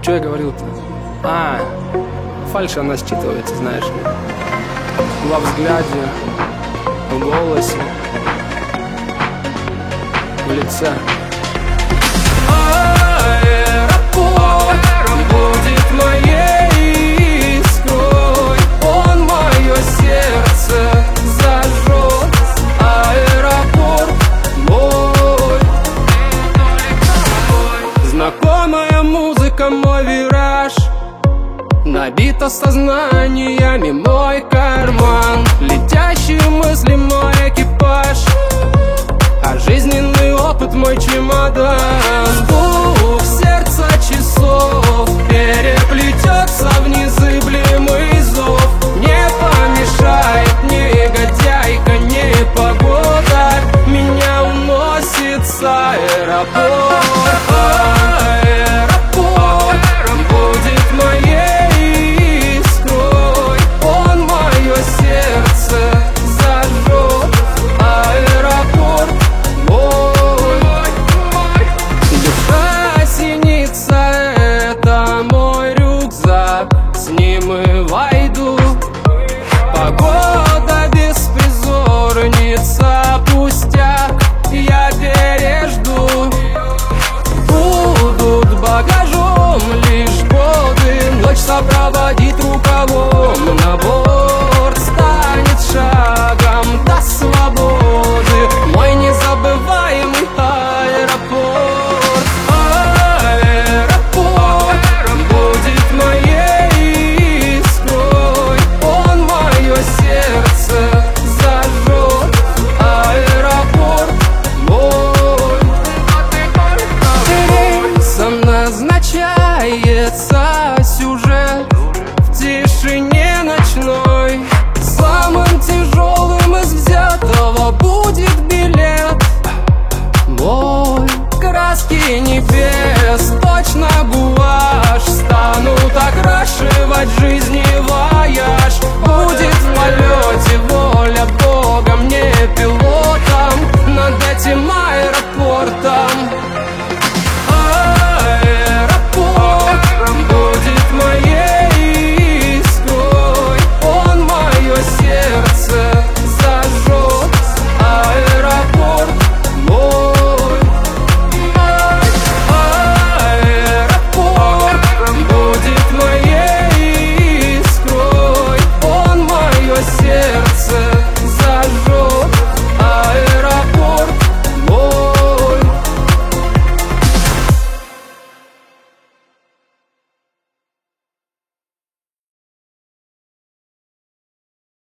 Что я говорил-то? Фальшь, она считывается, знаешь ли. Во взгляде, в голосе, в лице. Аэропорт будет моей искрой, он мое сердце зажжет. Аэропорт мой. Знакомая музыка, мой вираж, набито сознаниями мой карман. Летящие мысли, мой экипаж, а жизненный опыт мой чемодан.